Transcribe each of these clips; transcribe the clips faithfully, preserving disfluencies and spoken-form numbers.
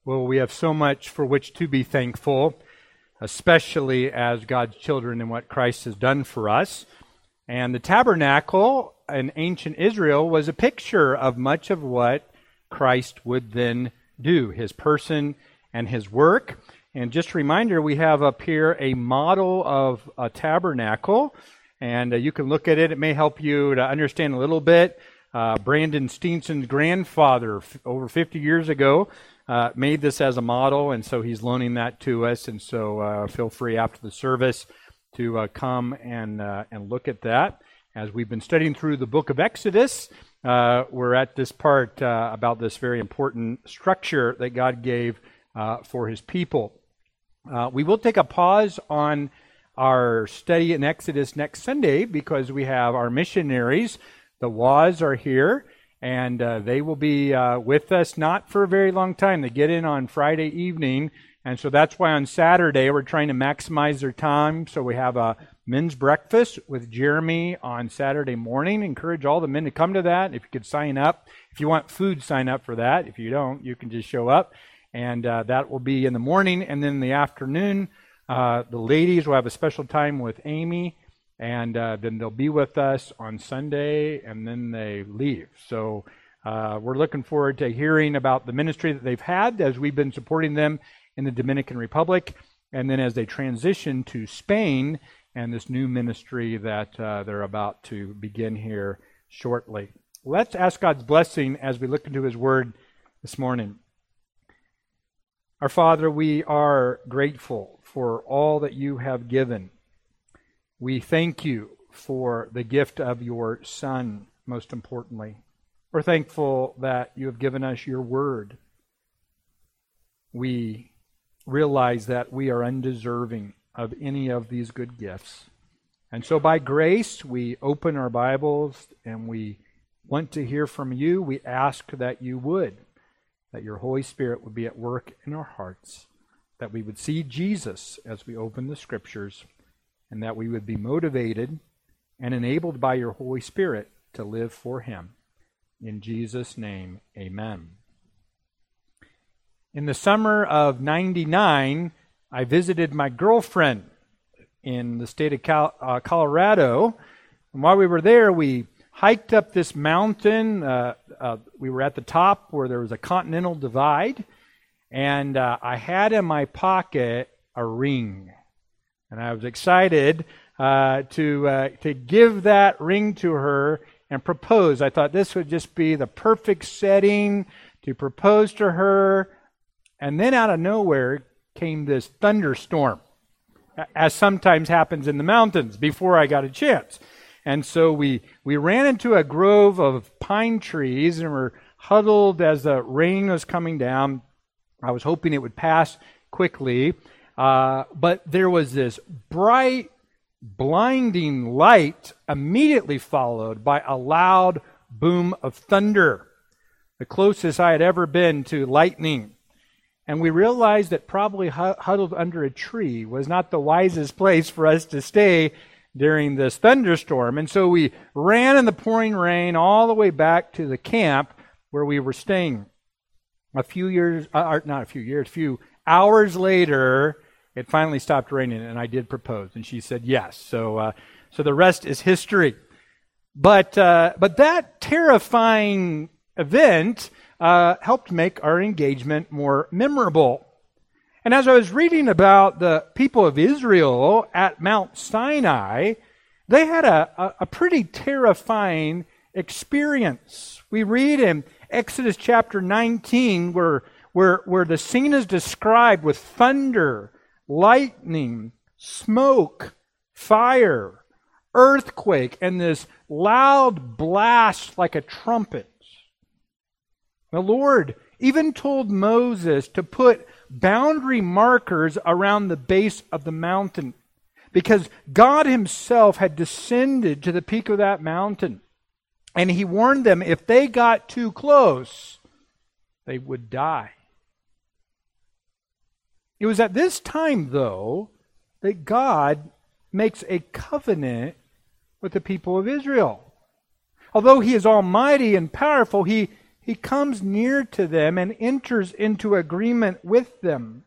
Well, we have so much for which to be thankful, especially as God's children and what Christ has done for us. And the tabernacle in ancient Israel was a picture of much of what Christ would then do, his person and his work. And just a reminder, we have up here a model of a tabernacle, and uh, you can look at it. It may help you to understand a little bit. Uh, Brandon Steenson's grandfather, f- over fifty years ago, Uh, made this as a model, and so he's loaning that to us. And so uh, feel free after the service to uh, come and uh, and look at that. As we've been studying through the book of Exodus, uh, we're at this part uh, about this very important structure that God gave uh, for his people. Uh, we will take a pause on our study in Exodus next Sunday because we have our missionaries. The W A S are here. And uh, they will be uh, with us not for a very long time. They get in on Friday evening. And so that's why on Saturday we're trying to maximize their time. So we have a men's breakfast with Jeremy on Saturday morning. Encourage all the men to come to that. If you could sign up. If you want food, sign up for that. If you don't, you can just show up. And uh, that will be in the morning. And then in the afternoon, uh, the ladies will have a special time with Amy. And uh, then they'll be with us on Sunday, and then they leave. So uh, we're looking forward to hearing about the ministry that they've had as we've been supporting them in the Dominican Republic, and then as they transition to Spain and this new ministry that uh, they're about to begin here shortly. Let's ask God's blessing as we look into his word this morning. Our Father, we are grateful for all that you have given. We thank you for the gift of your Son, most importantly. We're thankful that you have given us your word. We realize that we are undeserving of any of these good gifts. And so by grace, we open our Bibles and we want to hear from you. We ask that you would, that your Holy Spirit would be at work in our hearts, that we would see Jesus as we open the Scriptures, and that we would be motivated and enabled by your Holy Spirit to live for him. In Jesus' name, amen. In the summer of ninety-nine, I visited my girlfriend in the state of Cal- uh, Colorado. And while we were there, we hiked up this mountain. Uh, uh, we were at the top where there was a continental divide. And uh, I had in my pocket a ring. And I was excited uh, to uh, to give that ring to her and propose. I thought this would just be the perfect setting to propose to her. And then out of nowhere came this thunderstorm, as sometimes happens in the mountains, before I got a chance. And so we, we ran into a grove of pine trees and were huddled as the rain was coming down. I was hoping it would pass quickly. Uh, but there was this bright, blinding light immediately followed by a loud boom of thunder, the closest I had ever been to lightning. And we realized that probably huddled under a tree was not the wisest place for us to stay during this thunderstorm. And so we ran in the pouring rain all the way back to the camp where we were staying. A few years, uh, not a few years, a few hours later, it finally stopped raining, and I did propose, and she said yes. So, uh, so the rest is history. But uh, but that terrifying event uh, helped make our engagement more memorable. And as I was reading about the people of Israel at Mount Sinai, they had a, a, a pretty terrifying experience. We read in Exodus chapter nineteen, where where where the scene is described with thunder, lightning, smoke, fire, earthquake, and this loud blast like a trumpet. The Lord even told Moses to put boundary markers around the base of the mountain because God himself had descended to the peak of that mountain. And he warned them if they got too close, they would die. It was at this time, though, that God makes a covenant with the people of Israel. Although he is almighty and powerful, he, He comes near to them and enters into agreement with them.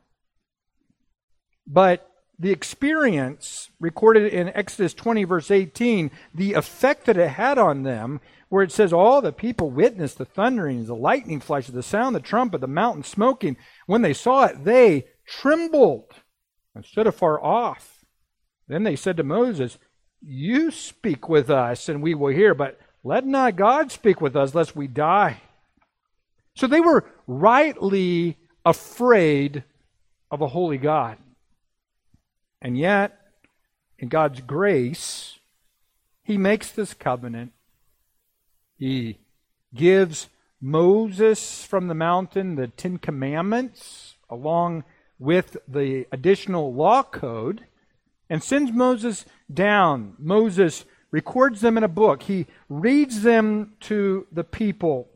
But the experience recorded in Exodus twenty, verse eighteen, the effect that it had on them, where it says, all the people witnessed the thunderings, the lightning flashes, the sound, the trumpet, the mountain smoking. When they saw it, they trembled and stood afar off. Then they said to Moses, you speak with us, and we will hear, but let not God speak with us, lest we die. So they were rightly afraid of a holy God. And yet, in God's grace, He makes this covenant. He gives Moses from the mountain the Ten Commandments, along with the additional law code, and sends Moses down. Moses records them in a book. He reads them to the people,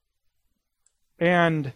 and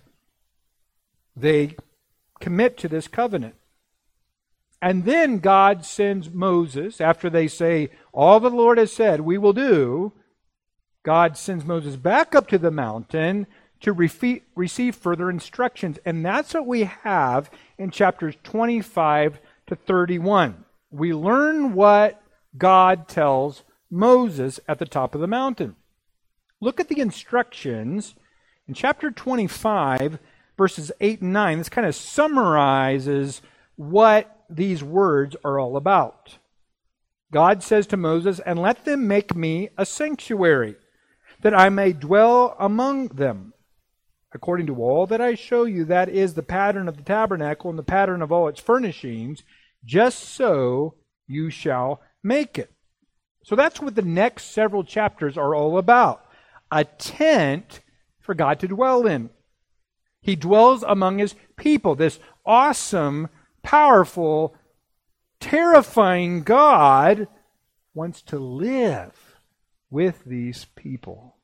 they commit to this covenant. And then God sends Moses, after they say, all the Lord has said we will do, God sends Moses back up to the mountain to refe- receive further instructions. And that's what we have in chapters twenty-five to thirty-one. We learn what God tells Moses at the top of the mountain. Look at the instructions in chapter twenty-five, verses eight and nine. This kind of summarizes what these words are all about. God says to Moses, and let them make me a sanctuary, that I may dwell among them. According to all that I show you, that is the pattern of the tabernacle and the pattern of all its furnishings, just so you shall make it. So that's what the next several chapters are all about. A tent for God to dwell in. He dwells among His people, this awesome, powerful, terrifying God wants to live with these people.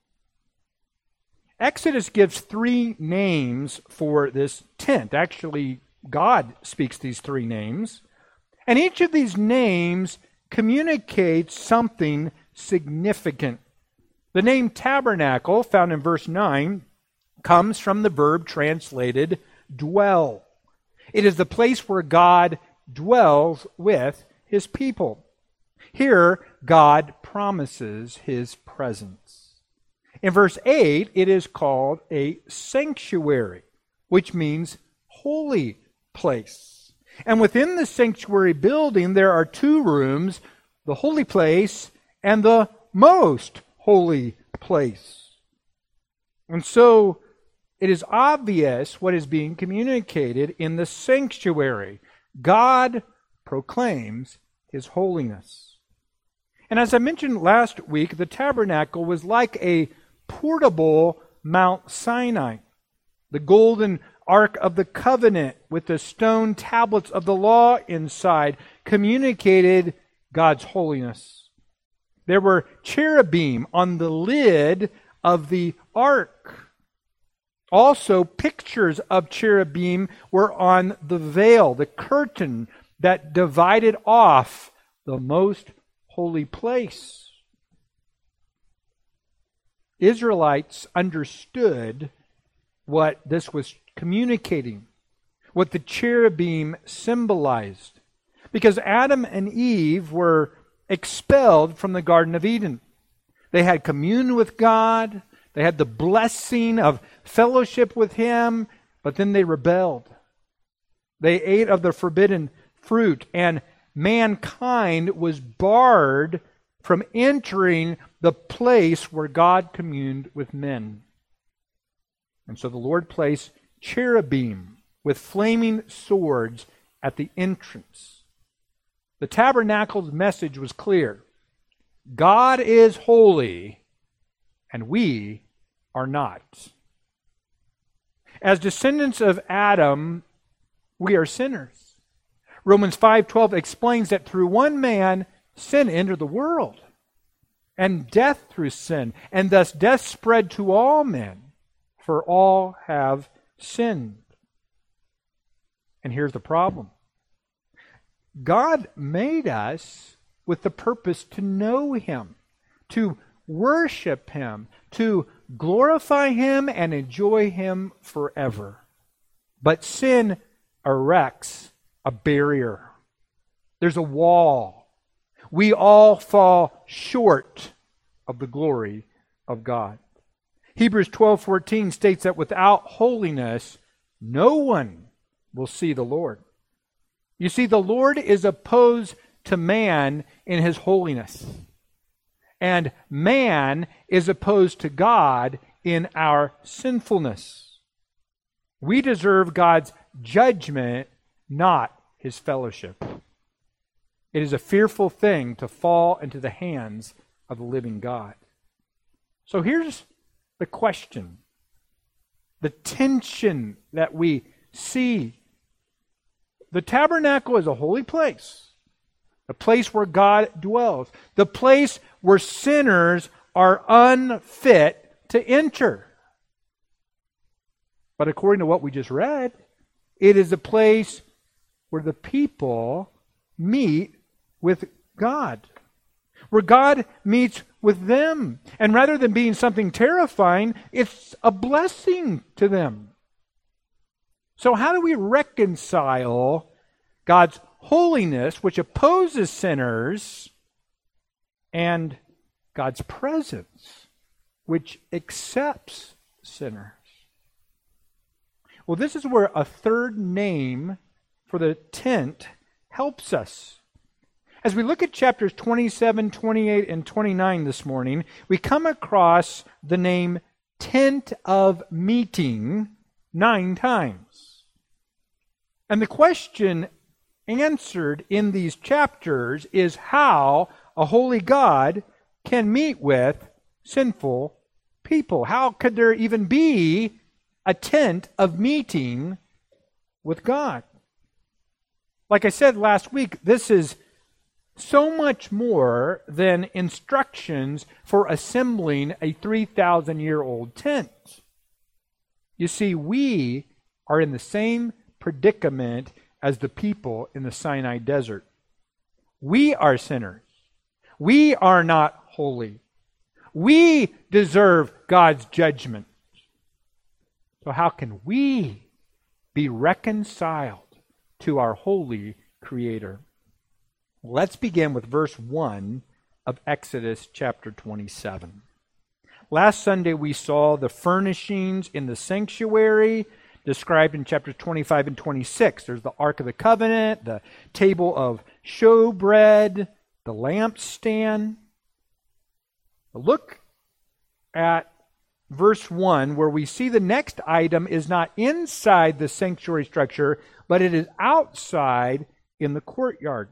Exodus gives three names for this tent. Actually, God speaks these three names. And each of these names communicates something significant. The name tabernacle, found in verse nine, comes from the verb translated dwell. It is the place where God dwells with His people. Here, God promises His presence. In verse eight, it is called a sanctuary, which means holy place. And within the sanctuary building, there are two rooms, the holy place and the most holy place. And so, it is obvious what is being communicated in the sanctuary. God proclaims His holiness. And as I mentioned last week, the tabernacle was like a portable Mount Sinai. The golden Ark of the Covenant with the stone tablets of the law inside communicated God's holiness. There were cherubim on the lid of the ark. Also, pictures of cherubim were on the veil, the curtain that divided off the most holy place. Israelites understood what this was communicating, what the cherubim symbolized, because Adam and Eve were expelled from the Garden of Eden. They had communion with God. They had the blessing of fellowship with Him, but then they rebelled. They ate of the forbidden fruit, and mankind was barred from entering the place where God communed with men. And so the Lord placed cherubim with flaming swords at the entrance. The tabernacle's message was clear. God is holy, and we are not. As descendants of Adam, we are sinners. Romans five twelve explains that through one man sin entered the world, and death through sin, and thus death spread to all men, for all have sinned. And here's the problem. God made us with the purpose to know Him, to worship Him, to glorify Him and enjoy Him forever. But sin erects a barrier. There's a wall. We all fall short of the glory of God. Hebrews twelve fourteen states that without holiness, no one will see the Lord. You see, the Lord is opposed to man in His holiness. And man is opposed to God in our sinfulness. We deserve God's judgment, not His fellowship. It is a fearful thing to fall into the hands of the living God. So here's the question. The tension that we see. The tabernacle is a holy place. The place where God dwells. The place where sinners are unfit to enter. But according to what we just read, it is a place where the people meet with God. Where God meets with them. And rather than being something terrifying, it's a blessing to them. So how do we reconcile God's holiness, which opposes sinners, and God's presence, which accepts sinners? Well, this is where a third name for the tent helps us. As we look at chapters twenty-seven, twenty-eight, and twenty-nine this morning, we come across the name tent of meeting nine times. And the question answered in these chapters is how a holy God can meet with sinful people. How could there even be a tent of meeting with God? Like I said last week, this is so much more than instructions for assembling a three thousand year old tent. You see, we are in the same predicament as the people in the Sinai desert. We are sinners. We are not holy. We deserve God's judgment. So how can we be reconciled to our holy Creator? Let's begin with verse one of Exodus chapter twenty-seven. Last Sunday we saw the furnishings in the sanctuary described in chapters twenty-five and twenty-six. There's the Ark of the Covenant, the table of showbread, the lampstand. Look at verse one, where we see the next item is not inside the sanctuary structure, but it is outside in the courtyard.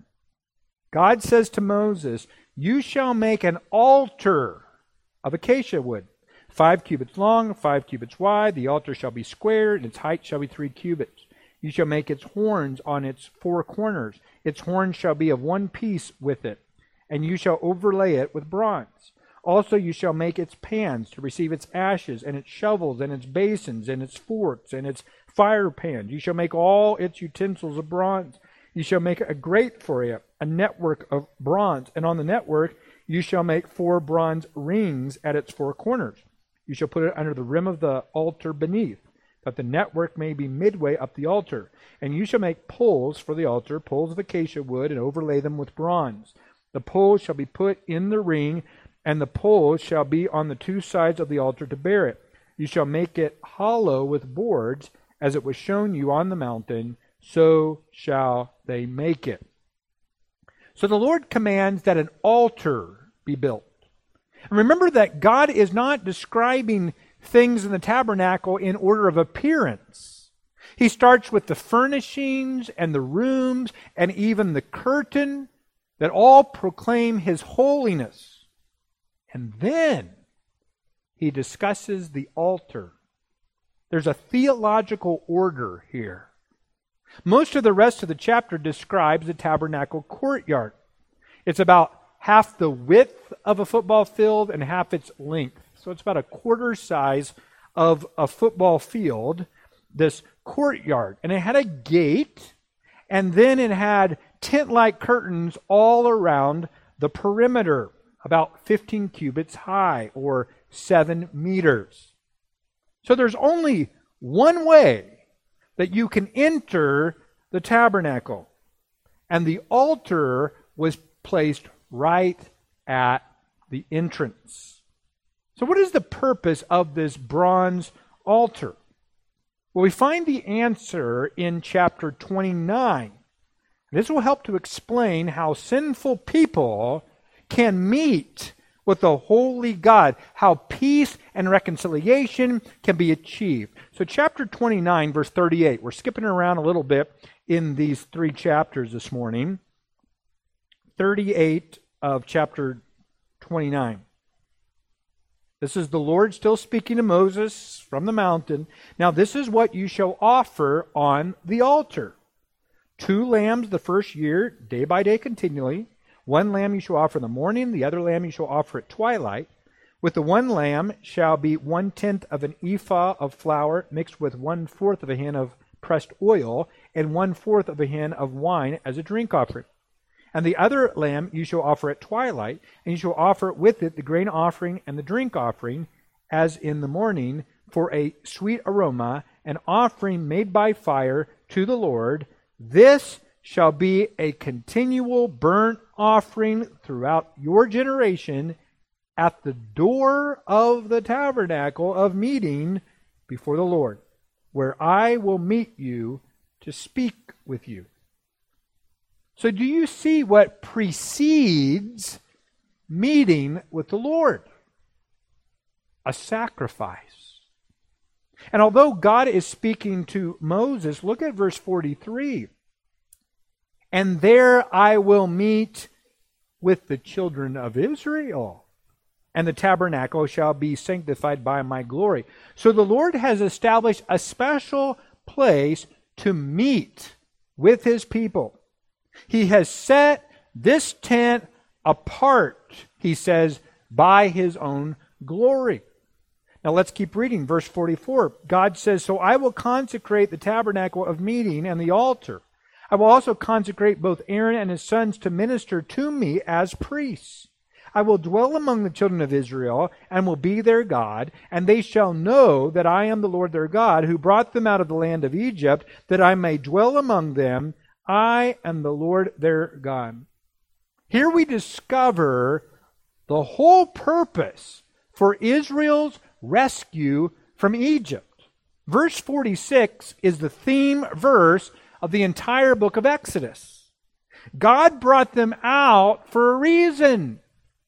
God says to Moses, "You shall make an altar of acacia wood, five cubits long, five cubits wide. The altar shall be square, and its height shall be three cubits. You shall make its horns on its four corners. Its horns shall be of one piece with it, and you shall overlay it with bronze. Also you shall make its pans to receive its ashes, and its shovels, and its basins, and its forks, and its fire pans. You shall make all its utensils of bronze. You shall make a grate for it, a network of bronze, and on the network you shall make four bronze rings at its four corners. You shall put it under the rim of the altar beneath, that the network may be midway up the altar. And you shall make poles for the altar, poles of acacia wood, and overlay them with bronze. The poles shall be put in the ring, and the poles shall be on the two sides of the altar to bear it. You shall make it hollow with boards, as it was shown you on the mountain, so shall they make it." So the Lord commands that an altar be built. And remember that God is not describing things in the tabernacle in order of appearance. He starts with the furnishings and the rooms and even the curtain that all proclaim His holiness. And then He discusses the altar. There's a theological order here. Most of the rest of the chapter describes the tabernacle courtyard. It's about half the width of a football field and half its length. So it's about a quarter size of a football field, this courtyard. And it had a gate, and then it had tent-like curtains all around the perimeter, about fifteen cubits high, or seven meters. So there's only one way that you can enter the tabernacle. And the altar was placed right at the entrance. So what is the purpose of this bronze altar? Well, we find the answer in chapter twenty-nine. This will help to explain how sinful people can meet with the holy God, how peace and reconciliation can be achieved. So chapter twenty-nine, verse thirty-eight. We're skipping around a little bit in these three chapters this morning. thirty-eight of chapter twenty-nine. This is the Lord still speaking to Moses from the mountain. Now this is what you shall offer on the altar. Two lambs the first year, day by day continually. One lamb you shall offer in the morning, the other lamb you shall offer at twilight. With the one lamb shall be one-tenth of an ephah of flour mixed with one-fourth of a hin of pressed oil, and one-fourth of a hin of wine as a drink offering. And the other lamb you shall offer at twilight, and you shall offer with it the grain offering and the drink offering, as in the morning, for a sweet aroma, an offering made by fire to the Lord. This shall be a continual burnt offering throughout your generation at the door of the tabernacle of meeting before the Lord, where I will meet you to speak with you. So do you see what precedes meeting with the Lord? A sacrifice. And although God is speaking to Moses, look at verse forty-three. And there I will meet with the children of Israel, and the tabernacle shall be sanctified by my glory. So the Lord has established a special place to meet with his people. He has set this tent apart, he says, by his own glory. Now let's keep reading. Verse forty-four. God says, so I will consecrate the tabernacle of meeting and the altar. I will also consecrate both Aaron and his sons to minister to me as priests. I will dwell among the children of Israel and will be their God, and they shall know that I am the Lord their God, who brought them out of the land of Egypt, that I may dwell among them. I am the Lord their God. Here we discover the whole purpose for Israel's rescue from Egypt. Verse forty-six is the theme verse of the entire book of Exodus. God brought them out for a reason,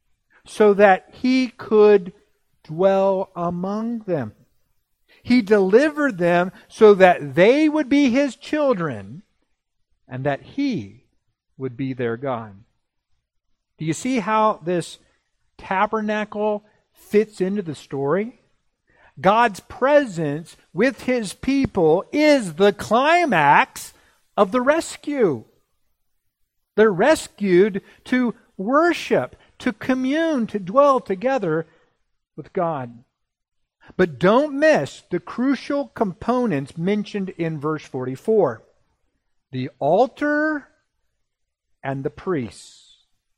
so that he could dwell among them. He delivered them so that they would be his children and that he would be their God. Do you see how this tabernacle fits into the story? God's presence with his people is the climax of the rescue. They're rescued to worship, to commune, to dwell together with God. But don't miss the crucial components mentioned in verse forty-four. The altar and the priests.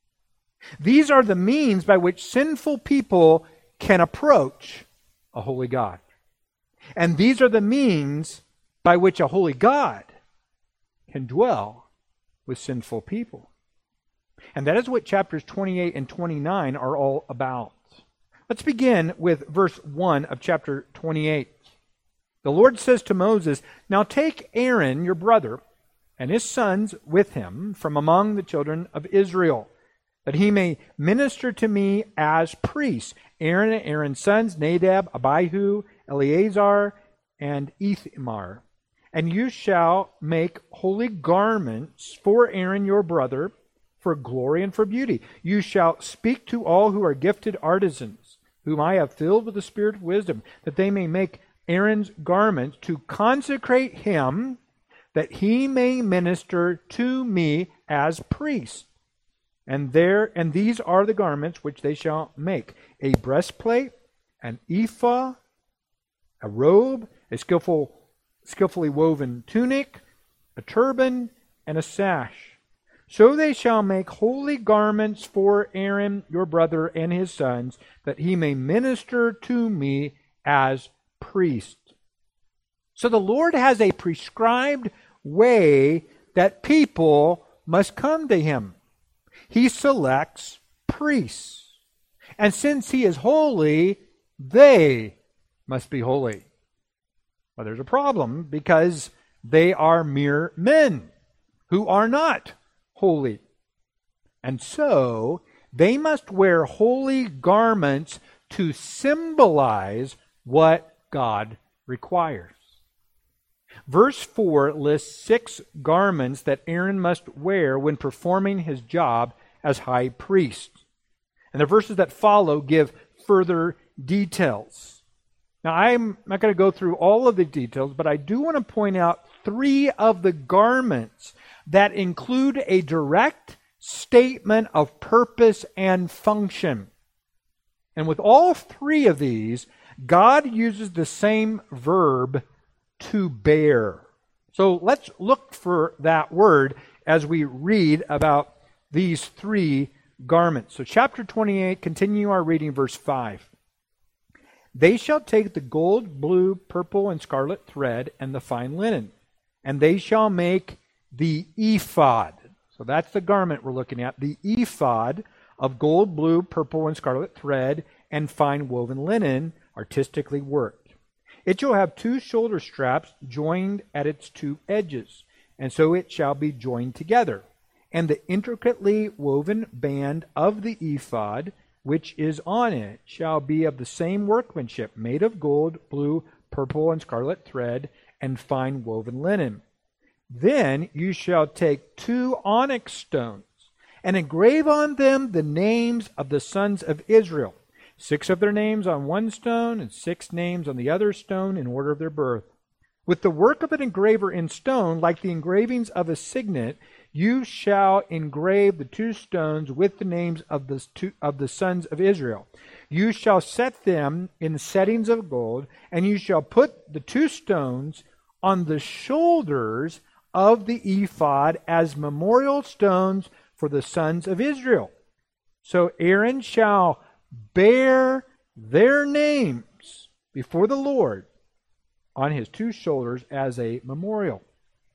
These are the means by which sinful people can approach a holy God. And these are the means by which a holy God can dwell with sinful people. And that is what chapters twenty-eight and twenty-nine are all about. Let's begin with verse one of chapter twenty-eight. The Lord says to Moses, now take Aaron, your brother, and his sons with him from among the children of Israel, that he may minister to me as priests. Aaron and Aaron's sons, Nadab, Abihu, Eleazar, and Ithamar. And you shall make holy garments for Aaron your brother, for glory and for beauty. You shall speak to all who are gifted artisans, whom I have filled with the spirit of wisdom, that they may make Aaron's garments to consecrate him, that he may minister to me as priest. And there and these are the garments which they shall make: a breastplate, an ephah, a robe, a skillful, skillfully woven tunic, a turban, and a sash. So they shall make holy garments for Aaron your brother and his sons, that he may minister to me as priest. So the Lord has a prescribed way that people must come to him. He selects priests. And since he is holy, they must be holy. Well, there's a problem because they are mere men who are not holy. And so they must wear holy garments to symbolize what God requires. Verse four lists six garments that Aaron must wear when performing his job as high priest. And the verses that follow give further details. Now, I'm not going to go through all of the details, but I do want to point out three of the garments that include a direct statement of purpose and function. And with all three of these, God uses the same verb, to bear. So let's look for that word as we read about these three garments. So chapter twenty-eight, continue our reading, verse five. They shall take the gold, blue, purple, and scarlet thread and the fine linen, and they shall make the ephod. So that's the garment we're looking at, the ephod of gold, blue, purple, and scarlet thread and fine woven linen, artistically worked. It shall have two shoulder straps joined at its two edges, and so it shall be joined together. And the intricately woven band of the ephod, which is on it, shall be of the same workmanship, made of gold, blue, purple, and scarlet thread, and fine woven linen. Then you shall take two onyx stones, and engrave on them the names of the sons of Israel, six of their names on one stone, and six names on the other stone in order of their birth. With the work of an engraver in stone, like the engravings of a signet, you shall engrave the two stones with the names of the, two, of the sons of Israel. You shall set them in settings of gold, and you shall put the two stones on the shoulders of the ephod as memorial stones for the sons of Israel. So Aaron shall bear their names before the Lord on his two shoulders as a memorial.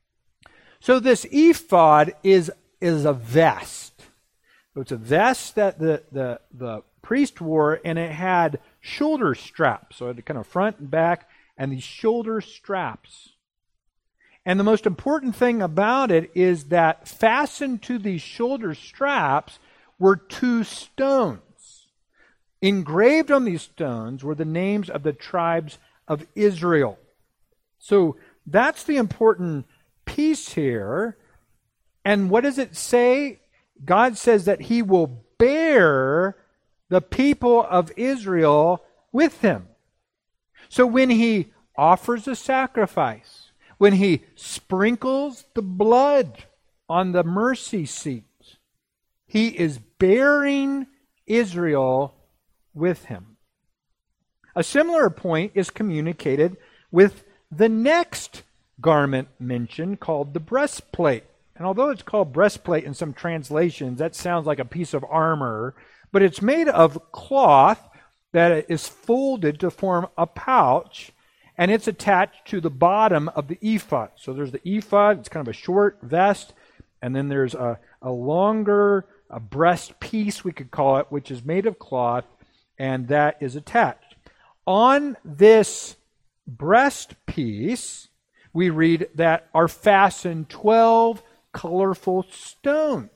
So this ephod is, is a vest. So it's a vest that the, the, the priest wore, and it had shoulder straps. So it had kind of front and back, and these shoulder straps. And the most important thing about it is that fastened to these shoulder straps were two stones. Engraved on these stones were the names of the tribes of Israel. So that's the important piece here. And what does it say? God says that he will bear the people of Israel with him. So when he offers a sacrifice, when he sprinkles the blood on the mercy seat, he is bearing Israel with him. A similar point is communicated with the next garment mentioned, called the breastplate. And although it's called breastplate in some translations, that sounds like a piece of armor, but it's made of cloth that is folded to form a pouch, and it's attached to the bottom of the ephod. So there's the ephod, it's kind of a short vest, and then there's a, a longer a breast piece, we could call it, which is made of cloth, and that is attached. On this breast piece, we read that are fastened twelve colorful stones.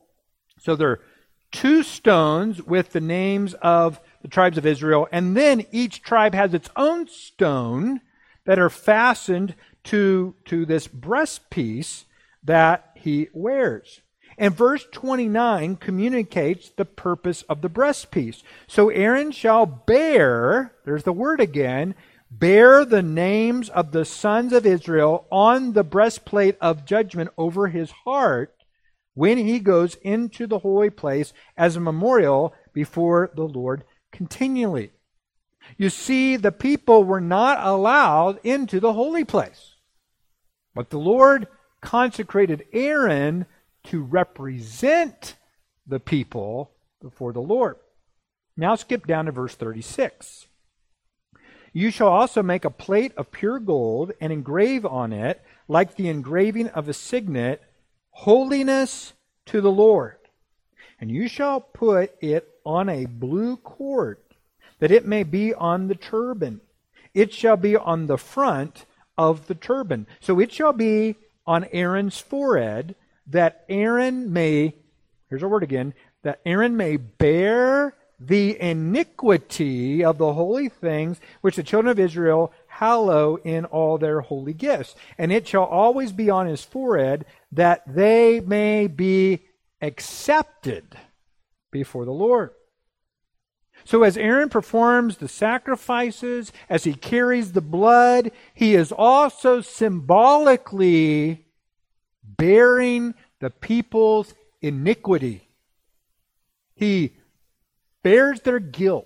So there are two stones with the names of the tribes of Israel, and then each tribe has its own stone that are fastened to, to this breast piece that he wears. And verse twenty-nine communicates the purpose of the breastpiece. So Aaron shall bear, there's the word again, bear the names of the sons of Israel on the breastplate of judgment over his heart when he goes into the holy place as a memorial before the Lord continually. You see, the people were not allowed into the holy place. But the Lord consecrated Aaron to represent the people before the Lord. Now skip down to verse thirty-six. You shall also make a plate of pure gold and engrave on it, like the engraving of a signet, holiness to the Lord. And you shall put it on a blue cord, that it may be on the turban. It shall be on the front of the turban. So it shall be on Aaron's forehead, that Aaron may, here's our word again, that Aaron may bear the iniquity of the holy things which the children of Israel hallow in all their holy gifts. And it shall always be on his forehead, that they may be accepted before the Lord. So as Aaron performs the sacrifices, as he carries the blood, he is also symbolically bearing the people's iniquity. He bears their guilt.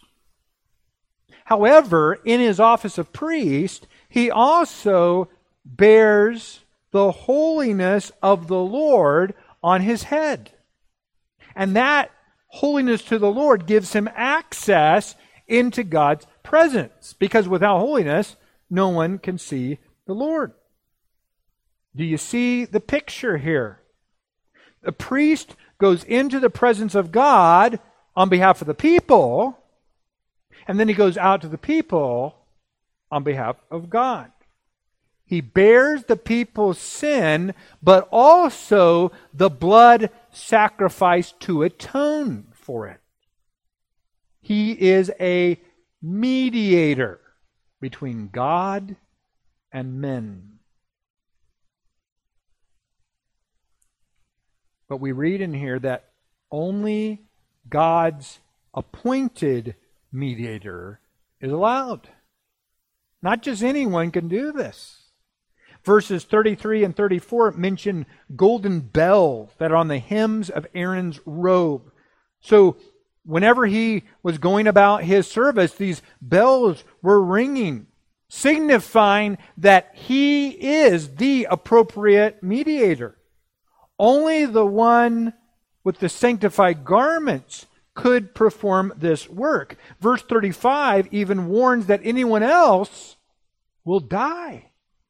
However, in his office of priest, he also bears the holiness of the Lord on his head. And that holiness to the Lord gives him access into God's presence, because without holiness, no one can see the Lord. Do you see the picture here? The priest goes into the presence of God on behalf of the people, and then he goes out to the people on behalf of God. He bears the people's sin, but also the blood sacrifice to atone for it. He is a mediator between God and men. But we read in here that only God's appointed mediator is allowed. Not just anyone can do this. Verses thirty-three and thirty-four mention golden bells that are on the hems of Aaron's robe. So whenever he was going about his service, these bells were ringing, signifying that he is the appropriate mediator. Only the one with the sanctified garments could perform this work. Verse thirty-five even warns that anyone else will die.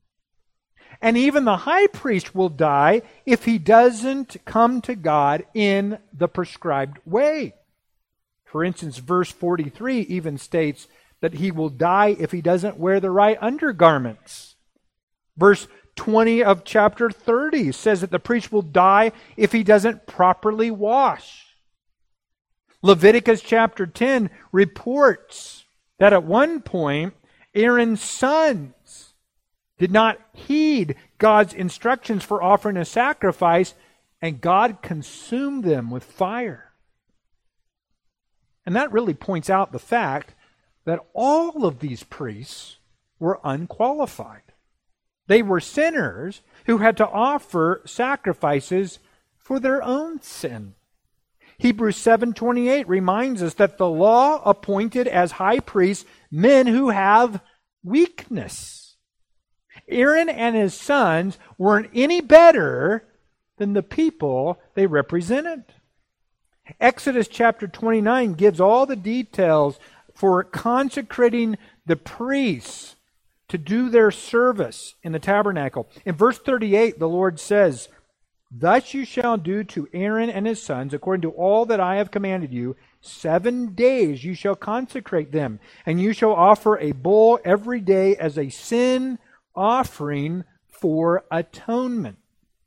And even the high priest will die if he doesn't come to God in the prescribed way. For instance, verse forty-three even states that he will die if he doesn't wear the right undergarments. Verse twenty of chapter thirty says that the priest will die if he doesn't properly wash. Leviticus chapter ten reports that at one point Aaron's sons did not heed God's instructions for offering a sacrifice, and God consumed them with fire. And that really points out the fact that all of these priests were unqualified. They were sinners who had to offer sacrifices for their own sin. Hebrews seven twenty-eight reminds us that the law appointed as high priests men who have weakness. Aaron and his sons weren't any better than the people they represented. Exodus chapter twenty-nine gives all the details for consecrating the priests to do their service in the tabernacle. In verse thirty-eight, the Lord says, "Thus you shall do to Aaron and his sons, according to all that I have commanded you. Seven days you shall consecrate them, and you shall offer a bull every day as a sin offering for atonement."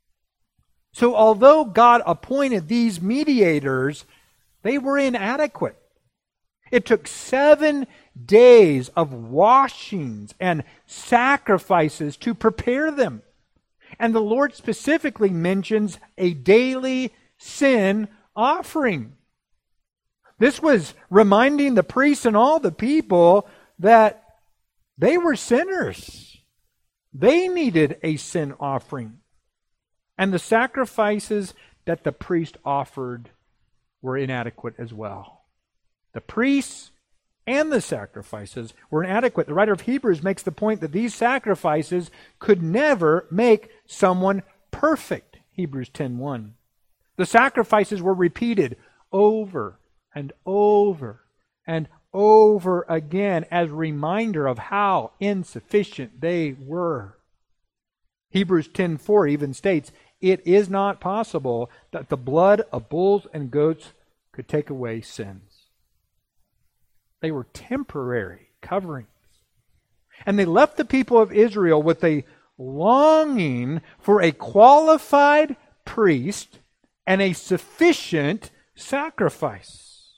So although God appointed these mediators, they were inadequate. It took seven days of washings and sacrifices to prepare them. And the Lord specifically mentions a daily sin offering. This was reminding the priests and all the people that they were sinners. They needed a sin offering. And the sacrifices that the priest offered were inadequate as well. The priests and the sacrifices were inadequate. The writer of Hebrews makes the point that these sacrifices could never make someone perfect. Hebrews ten one. The sacrifices were repeated over and over and over again as a reminder of how insufficient they were. Hebrews ten four even states, it is not possible that the blood of bulls and goats could take away sins. They were temporary coverings. And they left the people of Israel with a longing for a qualified priest and a sufficient sacrifice.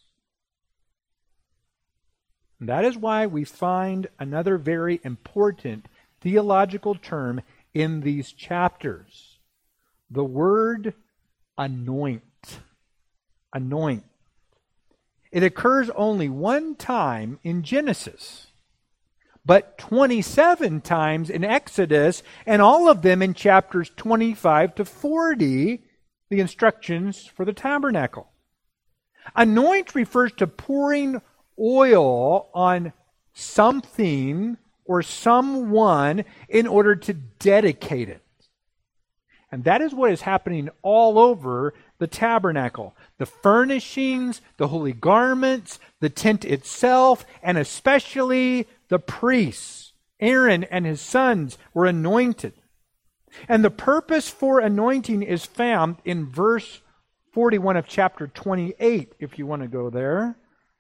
And that is why we find another very important theological term in these chapters. The word anoint. Anoint. It occurs only one time in Genesis, but twenty-seven times in Exodus, and all of them in chapters twenty-five to forty, the instructions for the tabernacle. Anoint refers to pouring oil on something or someone in order to dedicate it. And that is what is happening all over the tabernacle. The furnishings, the holy garments, the tent itself, and especially the priests. Aaron and his sons were anointed. And the purpose for anointing is found in verse forty-one of chapter twenty-eight, if you want to go there.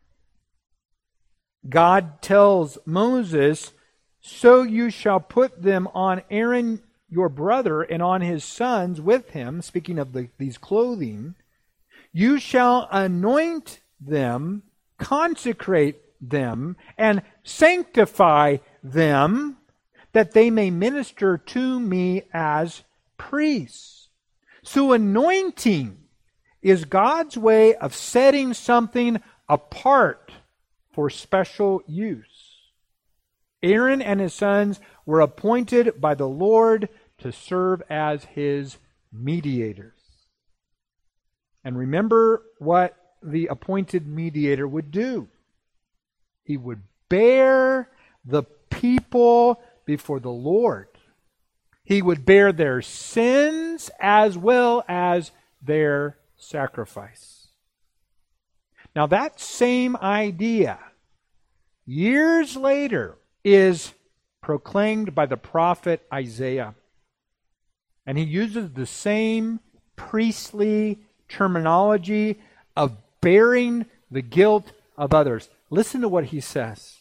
God tells Moses, so you shall put them on Aaron your brother and on his sons with him, speaking of the, these clothing. You shall anoint them, consecrate them, and sanctify them, that they may minister to me as priests. So anointing is God's way of setting something apart for special use. Aaron and his sons were appointed by the Lord to serve as his mediators. And remember what the appointed mediator would do. He would bear the people before the Lord. He would bear their sins as well as their sacrifice. Now that same idea, years later, is proclaimed by the prophet Isaiah. And he uses the same priestly terminology of bearing the guilt of others. Listen to what he says.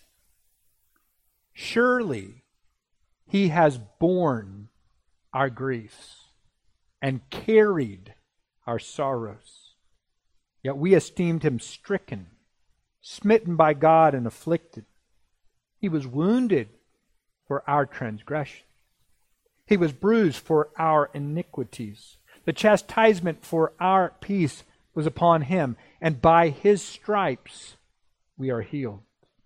Surely he has borne our griefs and carried our sorrows. Yet we esteemed him stricken, smitten by God and afflicted. He was wounded for our transgression. He was bruised for our iniquities. The chastisement for our peace was upon him, and by his stripes we are healed.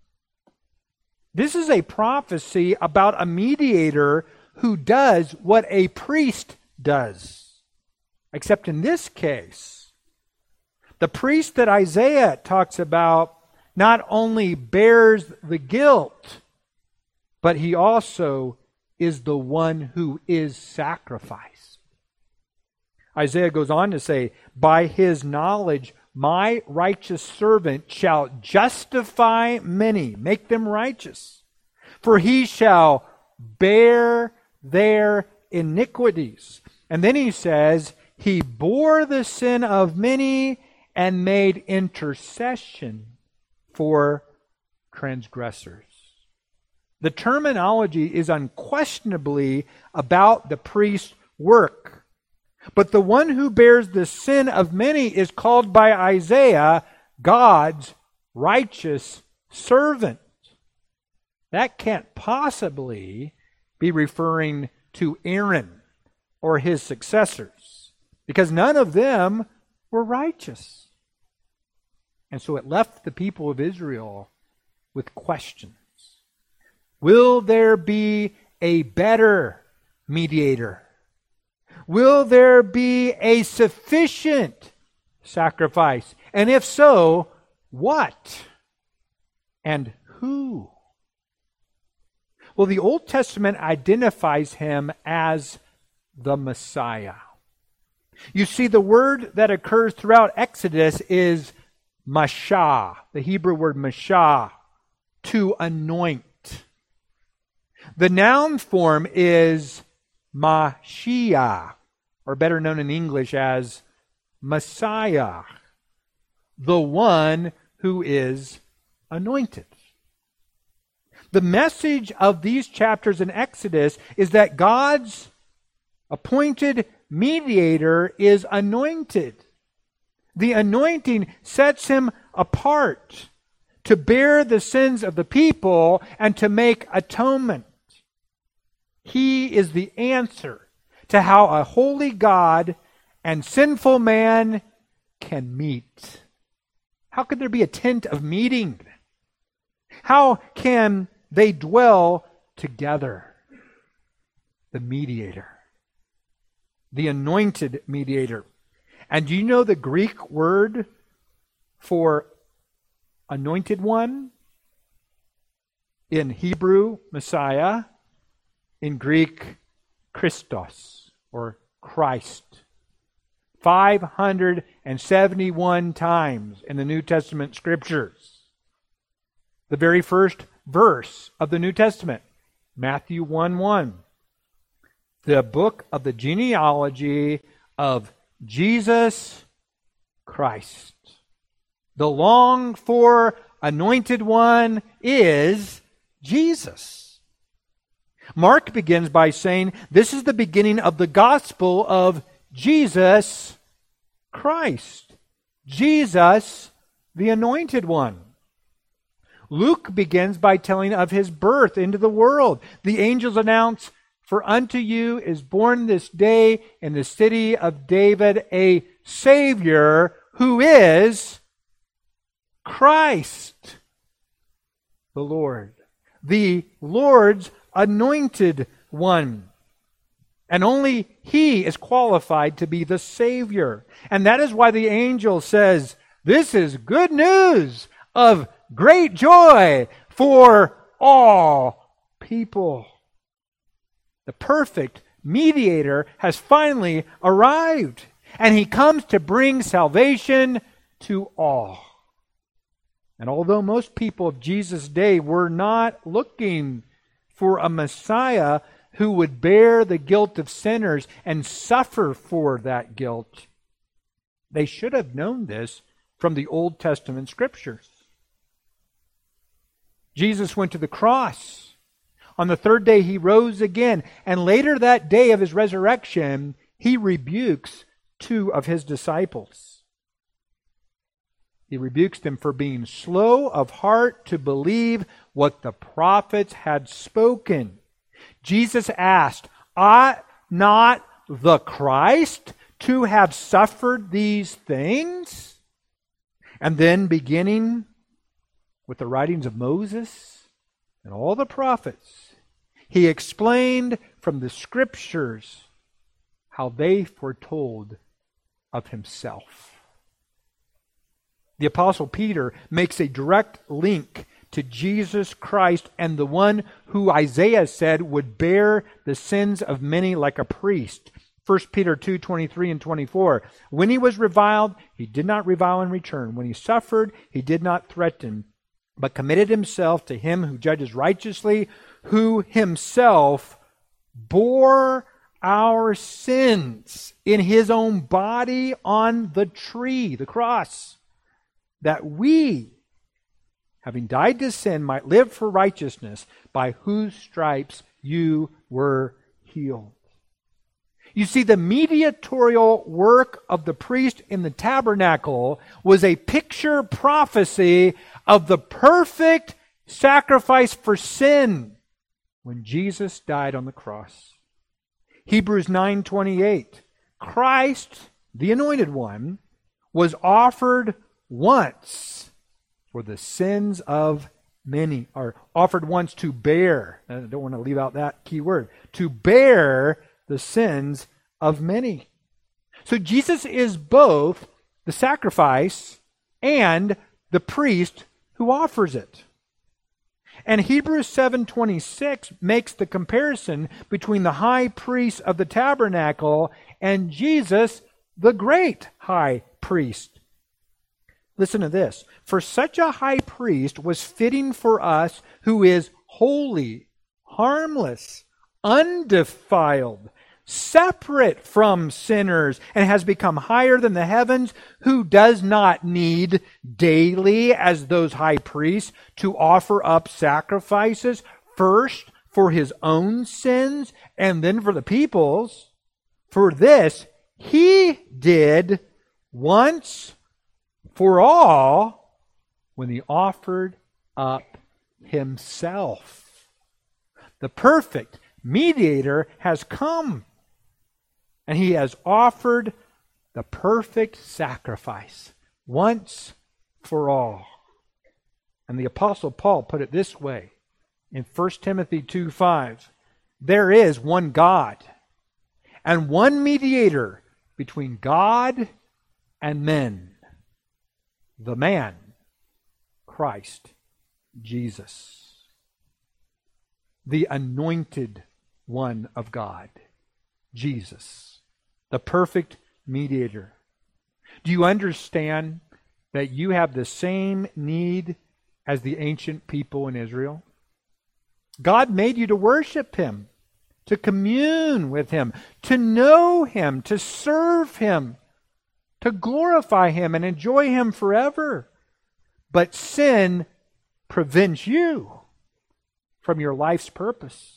This is a prophecy about a mediator who does what a priest does. Except in this case, the priest that Isaiah talks about not only bears the guilt, but he also is the one who is sacrificed. Isaiah goes on to say, by his knowledge, my righteous servant shall justify many, make them righteous. For he shall bear their iniquities. And then he says, he bore the sin of many and made intercession for transgressors. The terminology is unquestionably about the priest's work. But the one who bears the sin of many is called by Isaiah God's righteous servant. That can't possibly be referring to Aaron or his successors, because none of them were righteous. And so it left the people of Israel with questions. Will there be a better mediator? Will there be a sufficient sacrifice? And if so, what? And who? Well, the Old Testament identifies him as the Messiah. You see, the word that occurs throughout Exodus is mashah, the Hebrew word mashah, to anoint. The noun form is Mashiach, or better known in English as Messiah, the one who is anointed. The message of these chapters in Exodus is that God's appointed mediator is anointed. The anointing sets him apart to bear the sins of the people and to make atonement. He is the answer to how a holy God and sinful man can meet. How could there be a tent of meeting? How can they dwell together? The mediator. The anointed mediator. And do you know the Greek word for anointed one? In Hebrew, Messiah. In Greek, Christos, or Christ. five hundred seventy-one times in the New Testament Scriptures. The very first verse of the New Testament, Matthew one one. The book of the genealogy of Jesus Christ. The longed-for anointed one is Jesus. Mark begins by saying, this is the beginning of the gospel of Jesus Christ. Jesus, the anointed one. Luke begins by telling of his birth into the world. The angels announce, for unto you is born this day in the city of David a Savior who is Christ the Lord. The Lord's anointed one. And only He is qualified to be the Savior. And that is why the angel says, this is good news of great joy for all people. The perfect mediator has finally arrived, and He comes to bring salvation to all. And although most people of Jesus' day were not looking for a Messiah who would bear the guilt of sinners and suffer for that guilt, they should have known this from the Old Testament Scriptures. Jesus went to the cross. On the third day, He rose again. And later that day of His resurrection, He rebukes two of His disciples. He rebukes them for being slow of heart to believe what the prophets had spoken. Jesus asked, ought not the Christ to have suffered these things? And then beginning with the writings of Moses and all the prophets, He explained from the Scriptures how they foretold of Himself. The Apostle Peter makes a direct link to Jesus Christ and the one who Isaiah said would bear the sins of many like a priest. First Peter two twenty-three and twenty-four. When He was reviled, He did not revile in return. When He suffered, He did not threaten, but committed Himself to Him who judges righteously, who Himself bore our sins in His own body on the tree, the cross, that we, having died to sin, might live for righteousness, by whose stripes you were healed. You see, the mediatorial work of the priest in the tabernacle was a picture prophecy of the perfect sacrifice for sin when Jesus died on the cross. Hebrews nine twenty-eight. Christ, the anointed one, was offered once for the sins of many, or offered once to bear. I don't want to leave out that key word. To bear the sins of many. So Jesus is both the sacrifice and the priest who offers it. And Hebrews seven twenty-six makes the comparison between the high priest of the tabernacle and Jesus, the great high priest. Listen to this. For such a high priest was fitting for us, who is holy, harmless, undefiled, separate from sinners, and has become higher than the heavens, who does not need daily, as those high priests, to offer up sacrifices, first for his own sins, and then for the people's. For this he did once for all, when he offered up himself. The perfect mediator has come, and he has offered the perfect sacrifice once for all. And the Apostle Paul put it this way in First Timothy two five. There is one God and one mediator between God and men, the man, Christ Jesus, the anointed one of God, Jesus, the perfect mediator. Do you understand that you have the same need as the ancient people in Israel? God made you to worship Him, to commune with Him, to know Him, to serve Him, to glorify Him and enjoy Him forever. But sin prevents you from your life's purpose.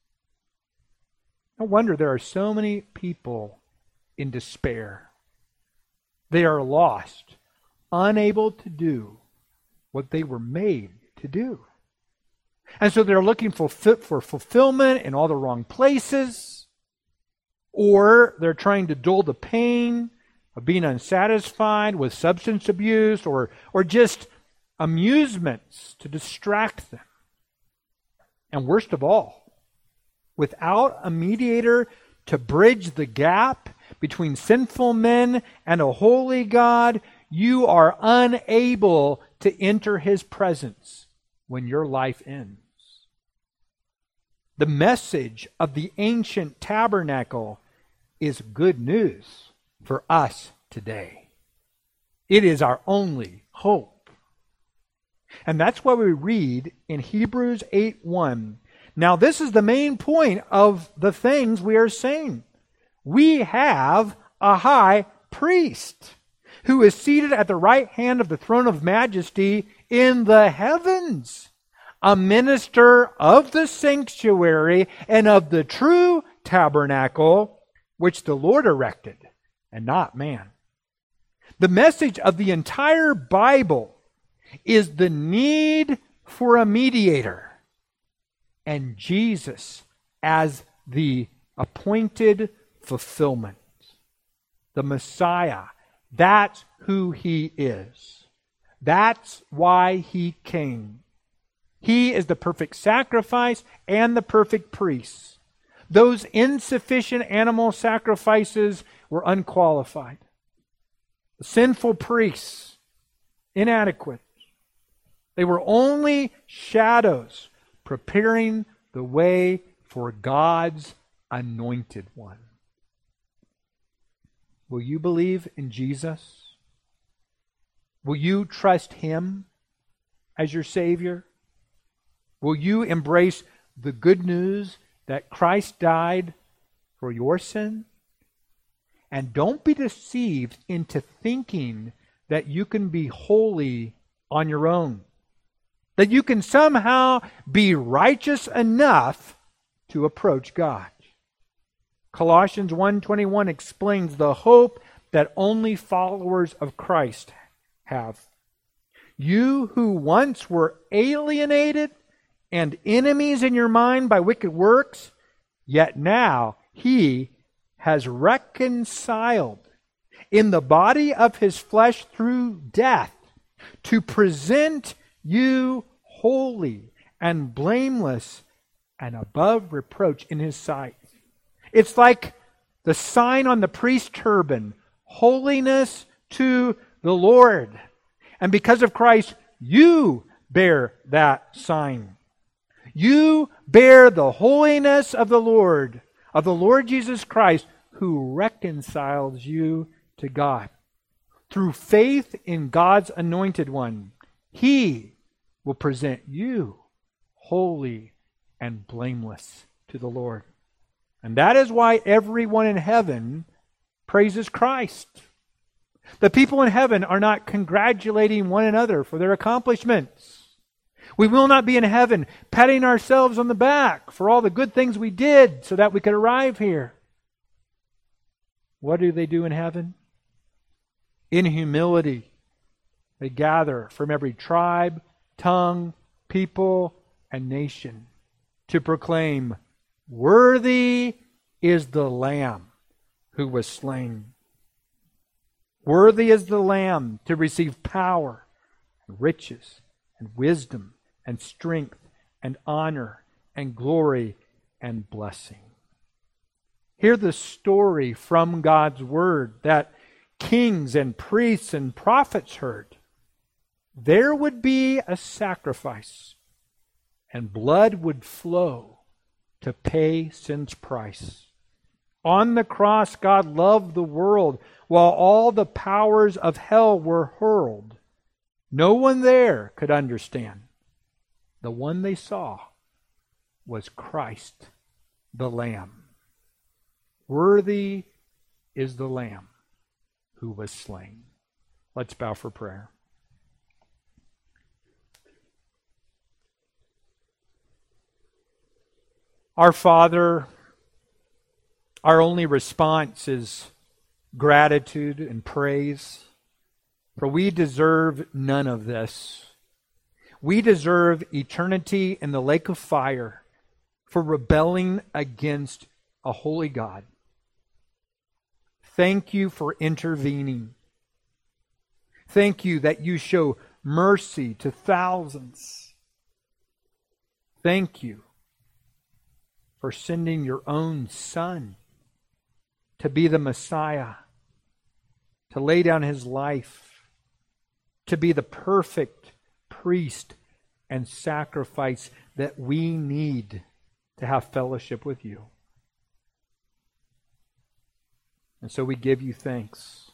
No wonder there are so many people in despair. They are lost, unable to do what they were made to do. And so they're looking for, for fulfillment in all the wrong places, or they're trying to dull the pain of being unsatisfied with substance abuse, or, or just amusements to distract them. And worst of all, without a mediator to bridge the gap between sinful men and a holy God, you are unable to enter His presence when your life ends. The message of the ancient tabernacle is good news for us today. It is our only hope. And that's why we read in Hebrews eight one. Now this is the main point of the things we are saying. We have a high priest who is seated at the right hand of the throne of majesty in the heavens, a minister of the sanctuary and of the true tabernacle which the Lord erected, and not man. The message of the entire Bible is the need for a mediator, and Jesus as the appointed fulfillment. The Messiah, that's who He is. That's why He came. He is the perfect sacrifice and the perfect priest. Those insufficient animal sacrifices were unqualified. The sinful priests, inadequate. They were only shadows preparing the way for God's anointed one. Will you believe in Jesus? Will you trust Him as your Savior? Will you embrace the good news that Christ died for your sin? And don't be deceived into thinking that you can be holy on your own, that you can somehow be righteous enough to approach God. Colossians one twenty-one explains the hope that only followers of Christ have. You who once were alienated and enemies in your mind by wicked works, yet now He has reconciled in the body of His flesh through death to present you holy and blameless and above reproach in His sight. It's like the sign on the priest's turban, holiness to the Lord. And because of Christ, you bear that sign. You bear the holiness of the Lord, of the Lord Jesus Christ, who reconciles you to God. Through faith in God's anointed one, He will present you holy and blameless to the Lord. And that is why everyone in heaven praises Christ. The people in heaven are not congratulating one another for their accomplishments. We will not be in heaven patting ourselves on the back for all the good things we did so that we could arrive here. What do they do in heaven? In humility, they gather from every tribe, tongue, people, and nation to proclaim, "Worthy is the Lamb who was slain. Worthy is the Lamb to receive power, and riches, and wisdom, and strength, and honor, and glory, and blessing." Hear the story from God's Word that kings and priests and prophets heard. There would be a sacrifice, and blood would flow to pay sin's price. On the cross, God loved the world while all the powers of hell were hurled. No one there could understand. The one they saw was Christ, the Lamb. Worthy is the Lamb who was slain. Let's bow for prayer. Our Father, our only response is gratitude and praise, for we deserve none of this. We deserve eternity in the lake of fire for rebelling against a holy God. Thank you for intervening. Thank you that you show mercy to thousands. Thank you for sending your own Son to be the Messiah, to lay down His life, to be the perfect priest and sacrifice that we need to have fellowship with you. And so we give you thanks.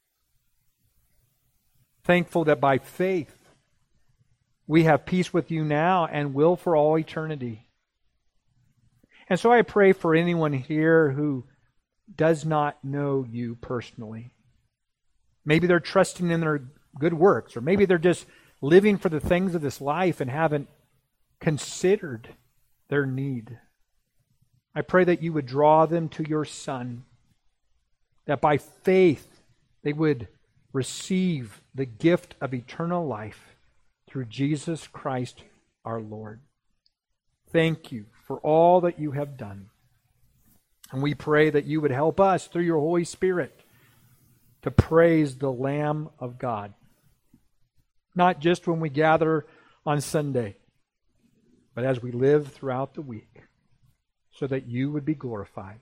Thankful that by faith we have peace with you now and will for all eternity. And so I pray for anyone here who does not know you personally. Maybe they're trusting in their good works, or maybe they're just living for the things of this life and haven't considered their need. I pray that you would draw them to your Son, that by faith they would receive the gift of eternal life through Jesus Christ our Lord. Thank you for all that you have done. And we pray that you would help us through your Holy Spirit to praise the Lamb of God. Not just when we gather on Sunday, but as we live throughout the week, so that you would be glorified.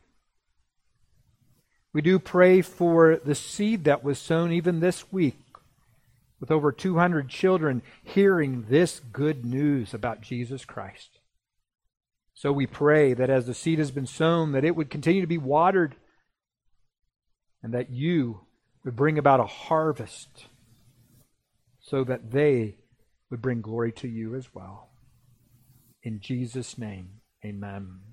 We do pray for the seed that was sown even this week, with over two hundred children hearing this good news about Jesus Christ. So we pray that as the seed has been sown, that it would continue to be watered, and that you would bring about a harvest so that they would bring glory to you as well. In Jesus' name, amen.